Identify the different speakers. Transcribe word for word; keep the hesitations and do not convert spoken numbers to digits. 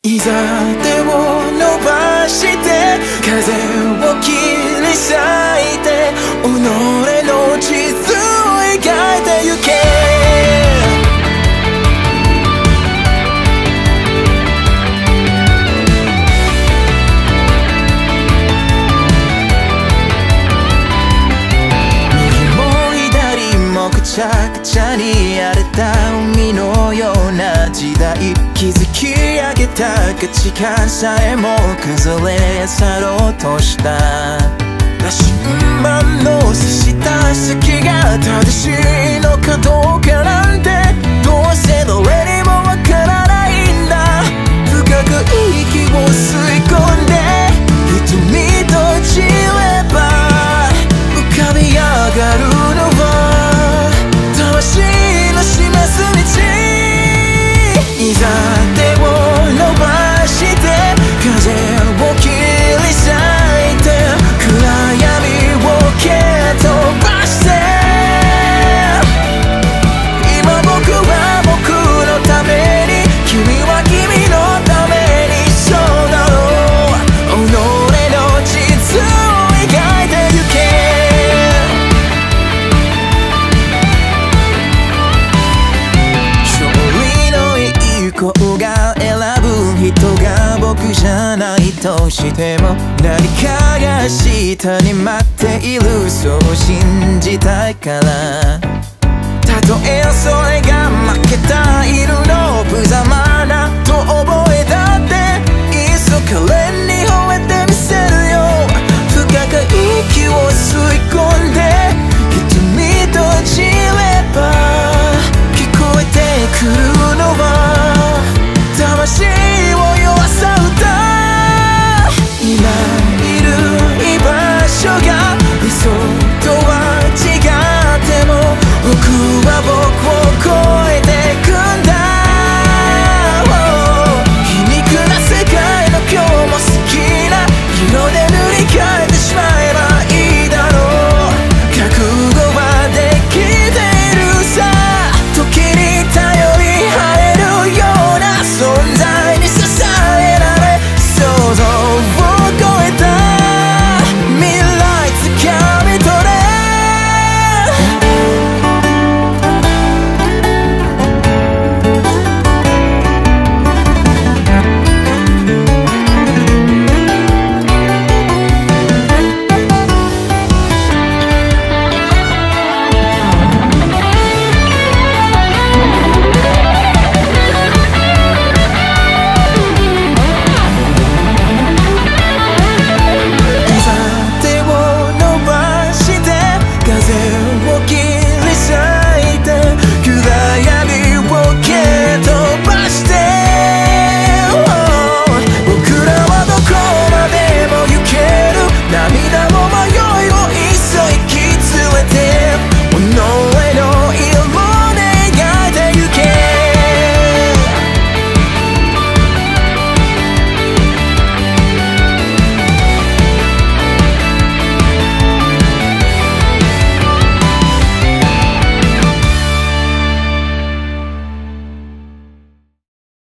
Speaker 1: いざ手を伸ばして風を切り裂いて己の地図を描いてゆけ。くちゃくちゃに荒れた海のような時代、築き上げた価値観さえも崩れ去ろうとした羅針盤の刺した先が正しいのかどうかなんてどうせ誰にもわからないんだ。深く息を吸い込んで瞳閉じれば浮かび上がるのは魂の示す道。いざ手を伸ばして風を切り裂いて暗闇を蹴飛ばして今僕は僕のために君は君のためにそうだろう。己の地図を描いてゆけ。こうが選ぶ人が僕じゃないとしても何かが下に待っているそう信じたいから。たとえそれが負けたいるの無様なと思う